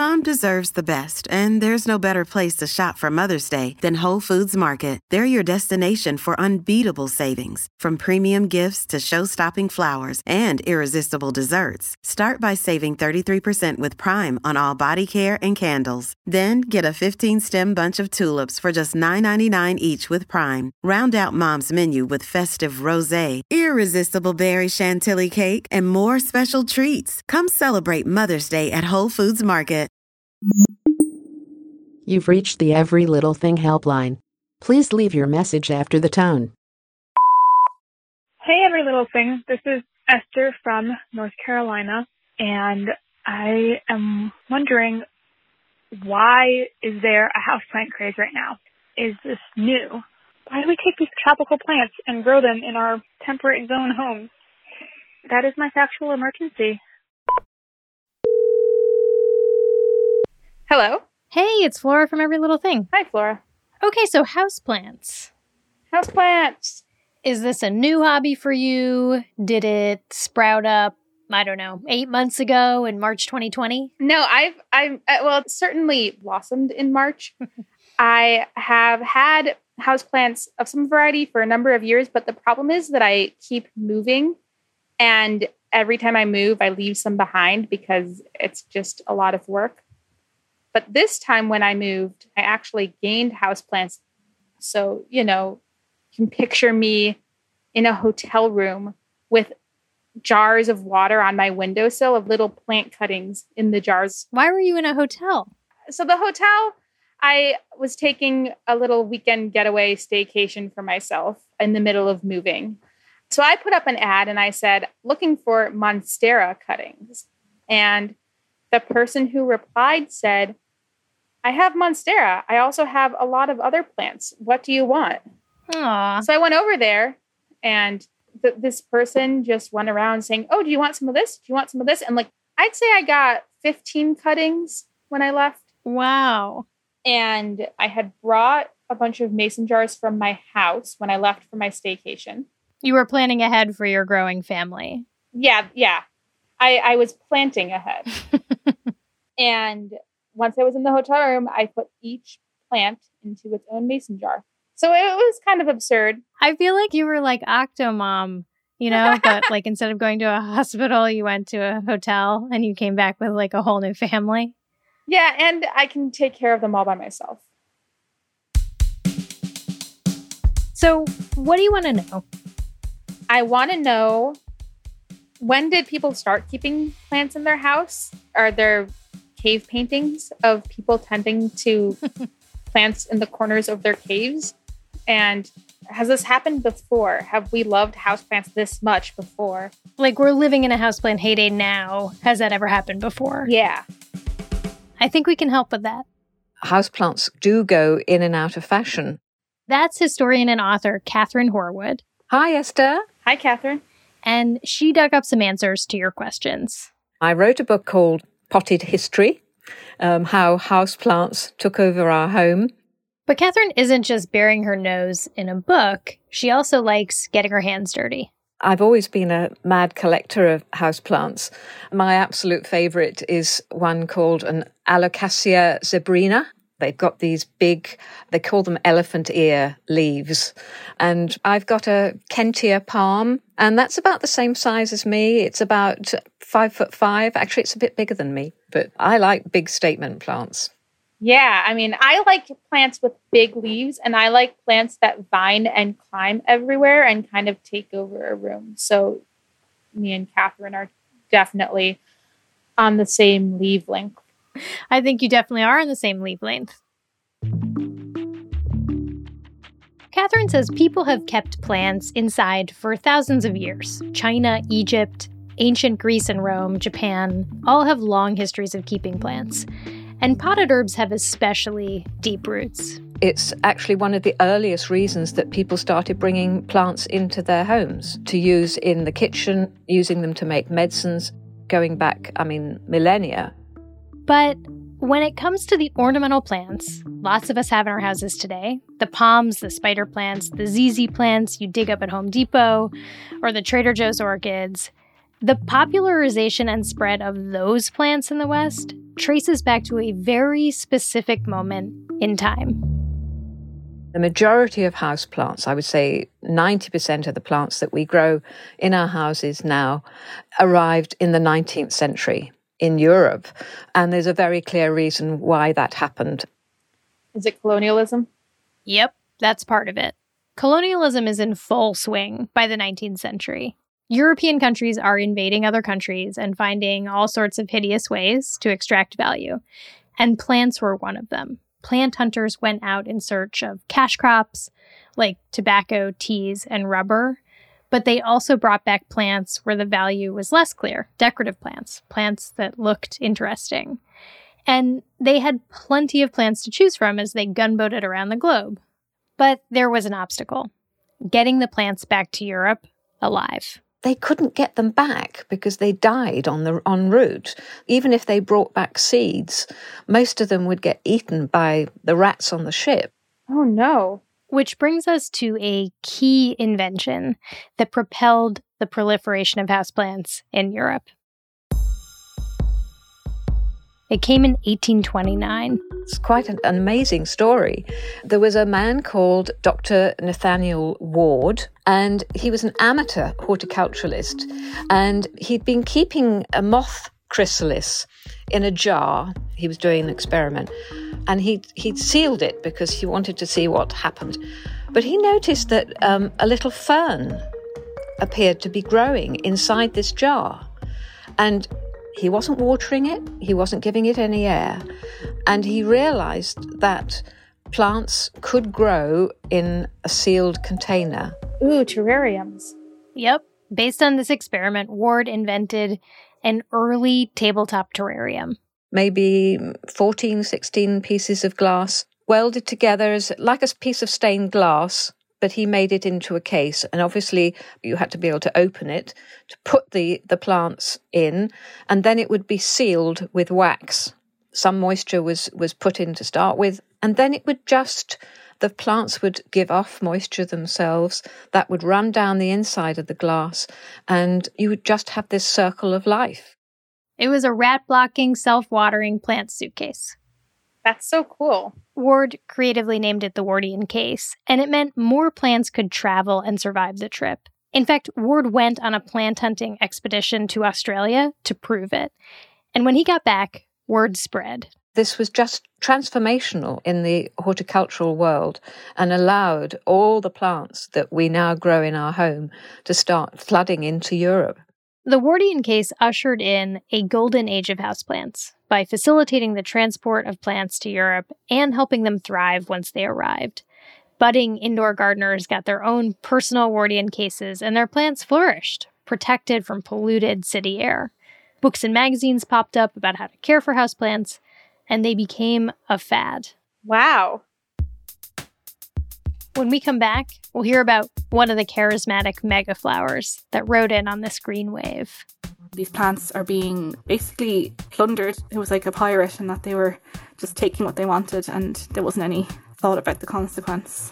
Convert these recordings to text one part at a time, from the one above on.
Mom deserves the best, and there's no better place to shop for Mother's Day than Whole Foods Market. They're your destination for unbeatable savings, from premium gifts to show-stopping flowers and irresistible desserts. Start by saving 33% with Prime on all body care and candles. Then get a 15-stem bunch of tulips for just $9.99 each with Prime. Round out Mom's menu with festive rosé, irresistible berry chantilly cake, and more special treats. Come celebrate Mother's Day at Whole Foods Market. You've reached the Every Little Thing helpline. Please leave your message after the tone. Hey, Every Little Thing. This is Esther from North Carolina, and I am wondering, why is there a houseplant craze right now? Is this new? Why do we take these tropical plants and grow them in our temperate zone homes? That is my factual emergency. Hello. Hey, it's Flora from Every Little Thing. Hi, Flora. Okay, so houseplants. Houseplants. Is this a new hobby for you? Did it sprout up, I don't know, 8 months ago in March 2020? No, well, it certainly blossomed in March. I have had houseplants of some variety for a number of years, but the problem is that I keep moving, and every time I move, I leave some behind because it's just a lot of work. But this time when I moved, I actually gained houseplants. So, you can picture me in a hotel room with jars of water on my windowsill of little plant cuttings in the jars. Why were you in a hotel? So the hotel, I was taking a little weekend getaway staycation for myself in the middle of moving. So I put up an ad and I said, looking for Monstera cuttings. And the person who replied said, I have Monstera. I also have a lot of other plants. What do you want? Aww. So I went over there, and this person just went around saying, oh, do you want some of this? Do you want some of this? And I'd say I got 15 cuttings when I left. Wow. And I had brought a bunch of mason jars from my house when I left for my staycation. You were planning ahead for your growing family. Yeah. I was planting ahead. And once I was in the hotel room, I put each plant into its own mason jar. So it was kind of absurd. I feel like you were like Octomom, but instead of going to a hospital, you went to a hotel and you came back with a whole new family. Yeah, and I can take care of them all by myself. So what do you want to know? I want to know, when did people start keeping plants in their house? Are there cave paintings of people tending to plants in the corners of their caves? And has this happened before? Have we loved houseplants this much before? We're living in a houseplant heyday now. Has that ever happened before? Yeah. I think we can help with that. Houseplants do go in and out of fashion. That's historian and author Catherine Horwood. Hi, Esther. Hi, Catherine. And she dug up some answers to your questions. I wrote a book called Potted History, how houseplants took over our home. But Catherine isn't just burying her nose in a book. She also likes getting her hands dirty. I've always been a mad collector of houseplants. My absolute favorite is one called an Alocasia zebrina. They've got these big, they call them elephant ear leaves. And I've got a Kentia palm, and that's about the same size as me. It's about 5'5". Actually, it's a bit bigger than me, but I like big statement plants. Yeah, I like plants with big leaves, and I like plants that vine and climb everywhere and kind of take over a room. So me and Catherine are definitely on the same leaf length. I think you definitely are on the same leaf length. Catherine says people have kept plants inside for thousands of years. China, Egypt, ancient Greece and Rome, Japan, all have long histories of keeping plants. And potted herbs have especially deep roots. It's actually one of the earliest reasons that people started bringing plants into their homes to use in the kitchen, using them to make medicines, going back, millennia. But when it comes to the ornamental plants lots of us have in our houses today, the palms, the spider plants, the ZZ plants you dig up at Home Depot, or the Trader Joe's orchids, The popularization and spread of those plants in the West traces back to a very specific moment in time. The majority of houseplants, I would say 90% of the plants that we grow in our houses now, arrived in the 19th century in Europe. And there's a very clear reason why that happened. Is it colonialism? Yep, that's part of it. Colonialism is in full swing by the 19th century. European countries are invading other countries and finding all sorts of hideous ways to extract value. And plants were one of them. Plant hunters went out in search of cash crops like tobacco, teas, and rubber. But they also brought back plants where the value was less clear, decorative plants, plants that looked interesting. And they had plenty of plants to choose from as they gunboated around the globe. But there was an obstacle: getting the plants back to Europe alive. They couldn't get them back because they died en route. Even if they brought back seeds, most of them would get eaten by the rats on the ship. Oh, no. Which brings us to a key invention that propelled the proliferation of houseplants in Europe. It came in 1829. It's quite an amazing story. There was a man called Dr. Nathaniel Ward, and he was an amateur horticulturalist, and he'd been keeping a moth chrysalis in a jar. He was doing an experiment, and he'd sealed it because he wanted to see what happened. But he noticed that a little fern appeared to be growing inside this jar, and he wasn't watering it, he wasn't giving it any air, and he realized that plants could grow in a sealed container. Ooh, terrariums. Yep. Based on this experiment, Ward invented an early tabletop terrarium. Maybe 14, 16 pieces of glass welded together as like a piece of stained glass, but he made it into a case. And obviously you had to be able to open it to put the plants in, and then it would be sealed with wax. Some moisture was put in to start with, and then it would the plants would give off moisture themselves. That would run down the inside of the glass, and you would just have this circle of life. It was a rat-blocking, self-watering plant suitcase. That's so cool. Ward creatively named it the Wardian case, and it meant more plants could travel and survive the trip. In fact, Ward went on a plant hunting expedition to Australia to prove it. And when he got back, word spread. This was just transformational in the horticultural world and allowed all the plants that we now grow in our home to start flooding into Europe. The Wardian case ushered in a golden age of houseplants by facilitating the transport of plants to Europe and helping them thrive once they arrived. Budding indoor gardeners got their own personal Wardian cases, and their plants flourished, protected from polluted city air. Books and magazines popped up about how to care for houseplants, and they became a fad. Wow. When we come back, we'll hear about one of the charismatic megaflowers that rode in on this green wave. These plants are being basically plundered. It was like a pirate, and that they were just taking what they wanted, and there wasn't any thought about the consequence.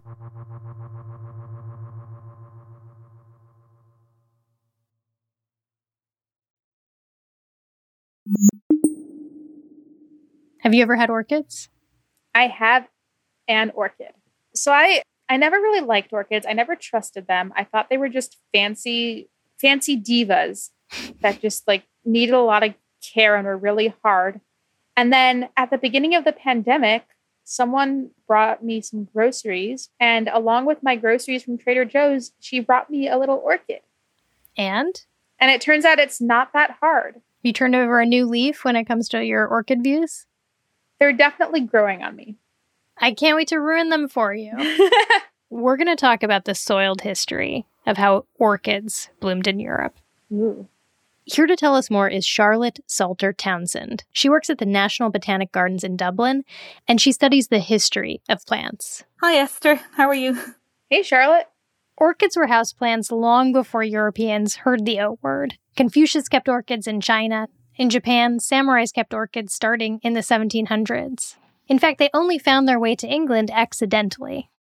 Have you ever had orchids? I have an orchid. So I never really liked orchids. I never trusted them. I thought they were just fancy divas that just like needed a lot of care and were really hard. And then at the beginning of the pandemic, someone brought me some groceries, and along with my groceries from Trader Joe's, she brought me a little orchid. And it turns out it's not that hard. You turned over a new leaf when it comes to your orchid views? They're definitely growing on me. I can't wait to ruin them for you. We're going to talk about the soiled history of how orchids bloomed in Europe. Ooh. Here to tell us more is Charlotte Salter Townsend. She works at the National Botanic Gardens in Dublin, and she studies the history of plants. Hi, Esther. How are you? Hey, Charlotte. Orchids were houseplants long before Europeans heard the O word. Confucius kept orchids in China. In Japan, samurais kept orchids starting in the 1700s. In fact, they only found their way to England accidentally.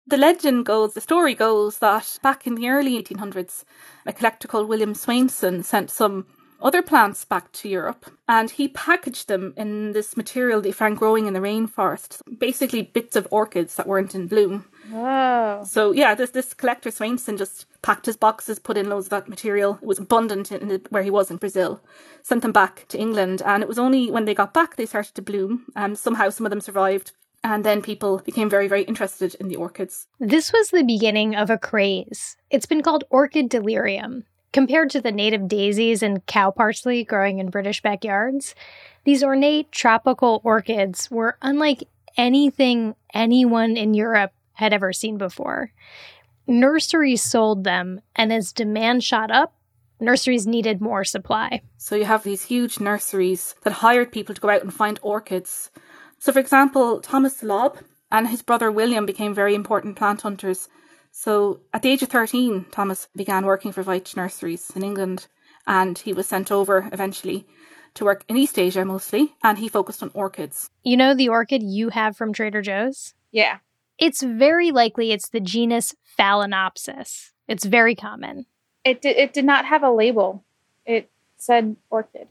The story goes that back in the early 1800s, a collector called William Swainson sent some other plants back to Europe, and he packaged them in this material they found growing in the rainforest, basically bits of orchids that weren't in bloom. Wow. So yeah, this collector Swainson just packed his boxes, put in loads of that material. It was abundant where he was in Brazil, sent them back to England, and it was only when they got back they started to bloom, and somehow some of them survived. And then people became very, very interested in the orchids. This was the beginning of a craze. It's been called orchid delirium. Compared to the native daisies and cow parsley growing in British backyards, these ornate tropical orchids were unlike anything anyone in Europe had ever seen before. Nurseries sold them, and as demand shot up, nurseries needed more supply. So you have these huge nurseries that hired people to go out and find orchids. So, for example, Thomas Lobb and his brother William became very important plant hunters. So at the age of 13, Thomas began working for Veitch Nurseries in England, and he was sent over eventually to work in East Asia mostly, and he focused on orchids. You know the orchid you have from Trader Joe's? Yeah. It's very likely it's the genus Phalaenopsis. It's very common. It did not have a label. It said orchid.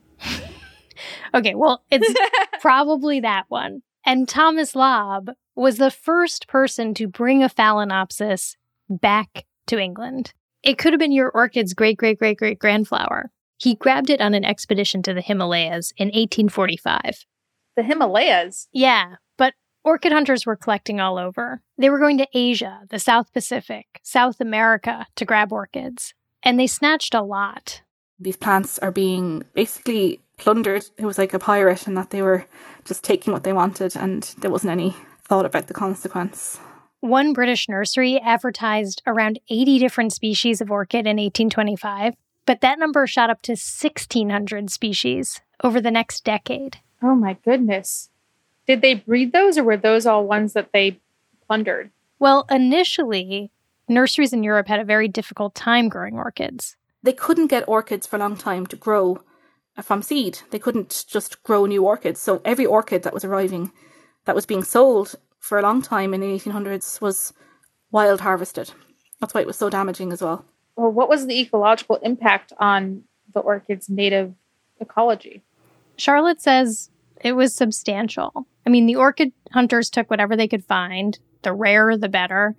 Okay, well, it's probably that one. And Thomas Lobb was the first person to bring a Phalaenopsis back to England. It could have been your orchid's great-great-great-great-grandflower. He grabbed it on an expedition to the Himalayas in 1845. The Himalayas? Yeah, but orchid hunters were collecting all over. They were going to Asia, the South Pacific, South America to grab orchids. And they snatched a lot. These plants are being basically plundered. It was like a pirate in that they were just taking what they wanted and there wasn't any thought about the consequence. One British nursery advertised around 80 different species of orchid in 1825, but that number shot up to 1,600 species over the next decade. Oh my goodness. Did they breed those, or were those all ones that they plundered? Well, initially, nurseries in Europe had a very difficult time growing orchids. They couldn't get orchids for a long time to grow from seed. They couldn't just grow new orchids. So every orchid that was arriving, that was being sold for a long time in the 1800s, was wild harvested. That's why it was so damaging as well. Well, what was the ecological impact on the orchid's native ecology? Charlotte says it was substantial. I mean, the orchid hunters took whatever they could find, the rarer the better.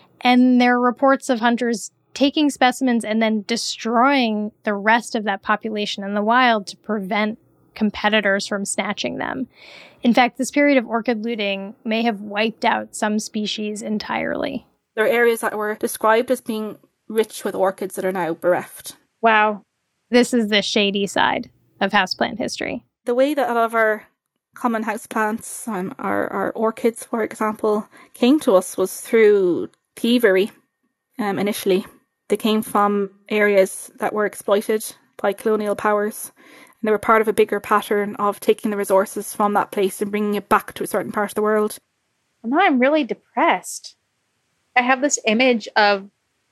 And there are reports of hunters taking specimens and then destroying the rest of that population in the wild to prevent competitors from snatching them. In fact, this period of orchid looting may have wiped out some species entirely. There are areas that were described as being rich with orchids that are now bereft. Wow. This is the shady side of houseplant history. The way that a lot of our common houseplants, our orchids, for example, came to us was through thievery initially. They came from areas that were exploited by colonial powers, and they were part of a bigger pattern of taking the resources from that place and bringing it back to a certain part of the world. Well, now I'm really depressed. I have this image of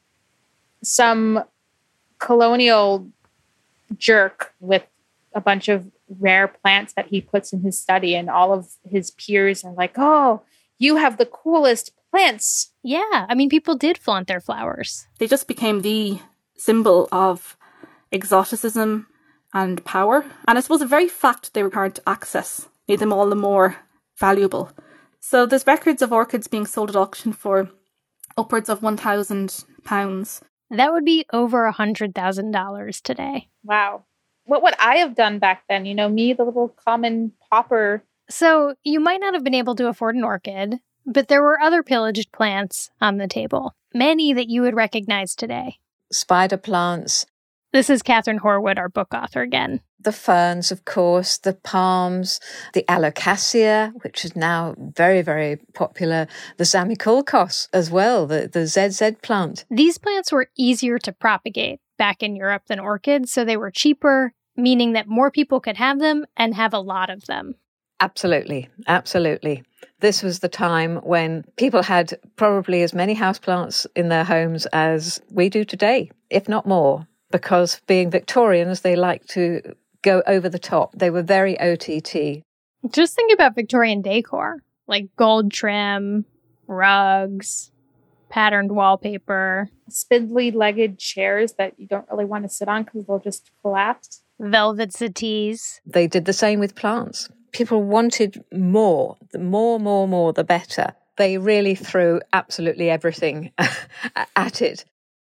some colonial jerk with a bunch of rare plants that he puts in his study, and all of his peers are like, oh, you have the coolest plants. Yeah, I mean, people did flaunt their flowers. They just became the symbol of exoticism and power. And I suppose the very fact they were hard to access made them all the more valuable. So there's records of orchids being sold at auction for upwards of £1,000. That would be over $100,000 today. Wow. What would I have done back then? You know, me, the little common pauper. So you might not have been able to afford an orchid, but there were other pillaged plants on the table, many that you would recognize today. Spider plants. This is Catherine Horwood, our book author again. The ferns, of course, the palms, the alocasia, which is now very, very popular, the Zamioculcas as well, the ZZ plant. These plants were easier to propagate back in Europe than orchids, so they were cheaper, meaning that more people could have them and have a lot of them. Absolutely, absolutely. This was the time when people had probably as many houseplants in their homes as we do today, if not more, because being Victorians, they like to go over the top. They were very OTT. Just think about Victorian decor, like gold trim, rugs, patterned wallpaper, spindly-legged chairs that you don't really want to sit on because they'll just collapse. velvet settees. They did the same with plants. People wanted more. The more, the better. They really threw absolutely everything at it.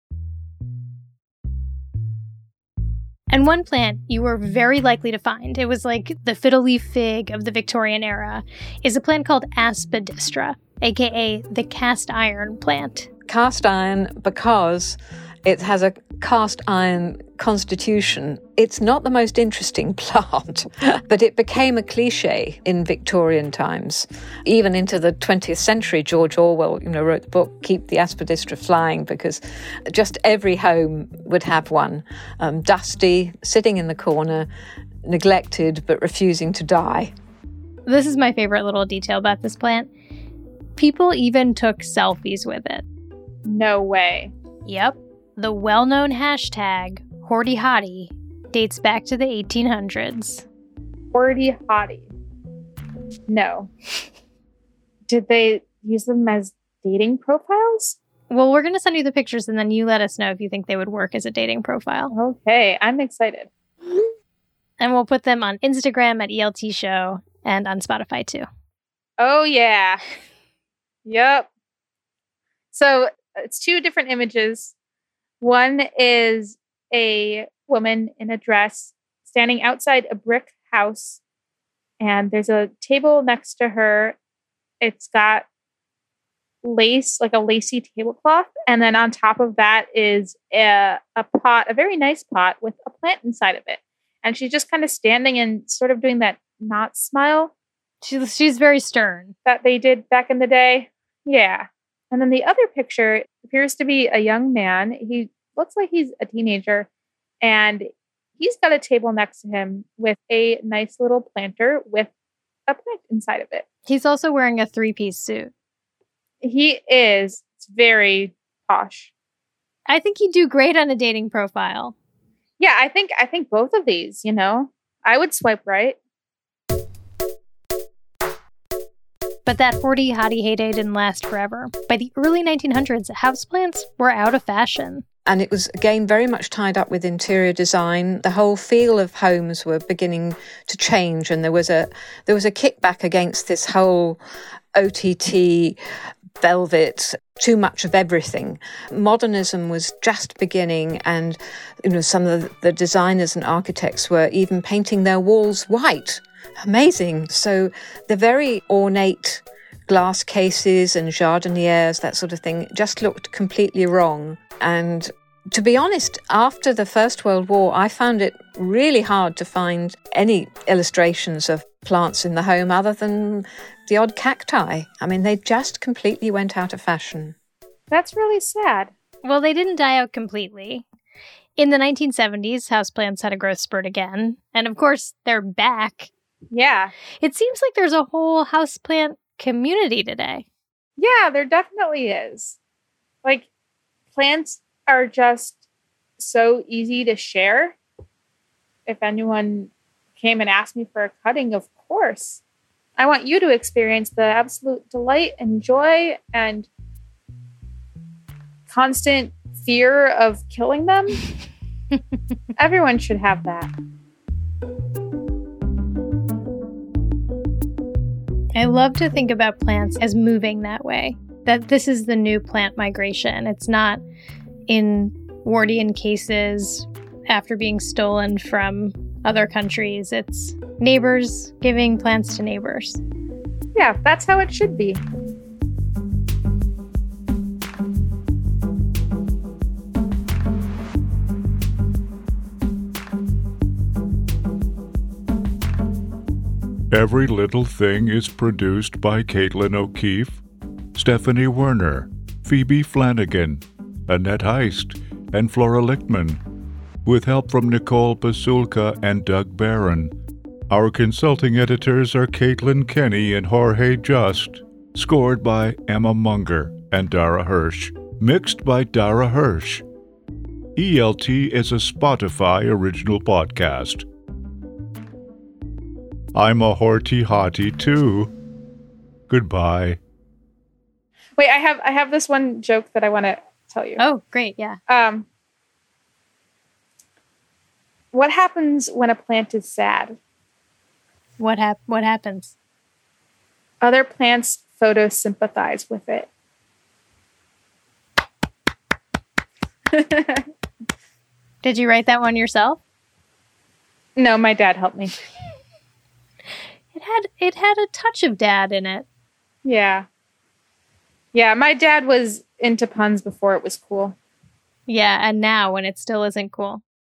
And one plant you were very likely to find, it was like the fiddle-leaf fig of the Victorian era, is a plant called Aspidistra, aka the cast iron plant. Cast iron because it has a cast iron constitution. It's not the most interesting plant, but it became a cliche in Victorian times. Even into the 20th century, George Orwell, wrote the book Keep the Aspidistra Flying, because just every home would have one. Dusty, sitting in the corner, neglected but refusing to die. This is my favorite little detail about this plant. People even took selfies with it. No way. Yep. The well-known hashtag, Hoardy Hottie, dates back to the 1800s. Hoardy Hottie. No. Did they use them as dating profiles? Well, we're going to send you the pictures and then you let us know if you think they would work as a dating profile. Okay, I'm excited. And we'll put them on Instagram at ELT Show and on Spotify too. Oh, yeah. Yep. So it's two different images. One is a woman in a dress standing outside a brick house, and there's a table next to her. It's got lace, like a lacy tablecloth, and then on top of that is a pot, a very nice pot with a plant inside of it. And she's just kind of standing and sort of doing that not smile. She's very stern. That they did back in the day. Yeah. And then the other picture appears to be a young man. He looks like he's a teenager, and he's got a table next to him with a nice little planter with a plant inside of it. He's also wearing a 3-piece suit. He is. It's very posh. I think he'd do great on a dating profile. Yeah, I think both of these, I would swipe right. But that hoardy hottie heyday didn't last forever. By the early 1900s, houseplants were out of fashion. And it was, again, very much tied up with interior design. The whole feel of homes were beginning to change, and there was a kickback against this whole OTT, velvet, too much of everything. Modernism was just beginning, and some of the designers and architects were even painting their walls white. Amazing. So the very ornate glass cases and jardinières, that sort of thing, just looked completely wrong. And to be honest, after the First World War, I found it really hard to find any illustrations of plants in the home other than the odd cacti. I mean, they just completely went out of fashion. That's really sad. Well, they didn't die out completely. In the 1970s, houseplants had a growth spurt again. And of course, they're back. Yeah. It seems like there's a whole houseplant community today. Yeah, there definitely is. Like, plants are just so easy to share. If anyone came and asked me for a cutting, of course. I want you to experience the absolute delight and joy and constant fear of killing them. Everyone should have that. I love to think about plants as moving that way, that this is the new plant migration. It's not in Wardian cases after being stolen from other countries. It's neighbors giving plants to neighbors. Yeah, that's how it should be. Every Little Thing is produced by Caitlin O'Keefe, Stephanie Werner, Phoebe Flanagan, Annette Heist, and Flora Lichtman, with help from Nicole Basulka and Doug Barron. Our consulting editors are Caitlin Kenny and Jorge Just, scored by Emma Munger and Dara Hirsch, mixed by Dara Hirsch. ELT is a Spotify original podcast. I'm a Horty Hottie too. Goodbye. Wait, I have this one joke that I want to tell you. Oh, great. Yeah. What happens when a plant is sad? What happens? Other plants photosympathize with it. Did you write that one yourself? No, my dad helped me. It had a touch of dad in it. Yeah. Yeah, my dad was into puns before it was cool. Yeah, and now when it still isn't cool.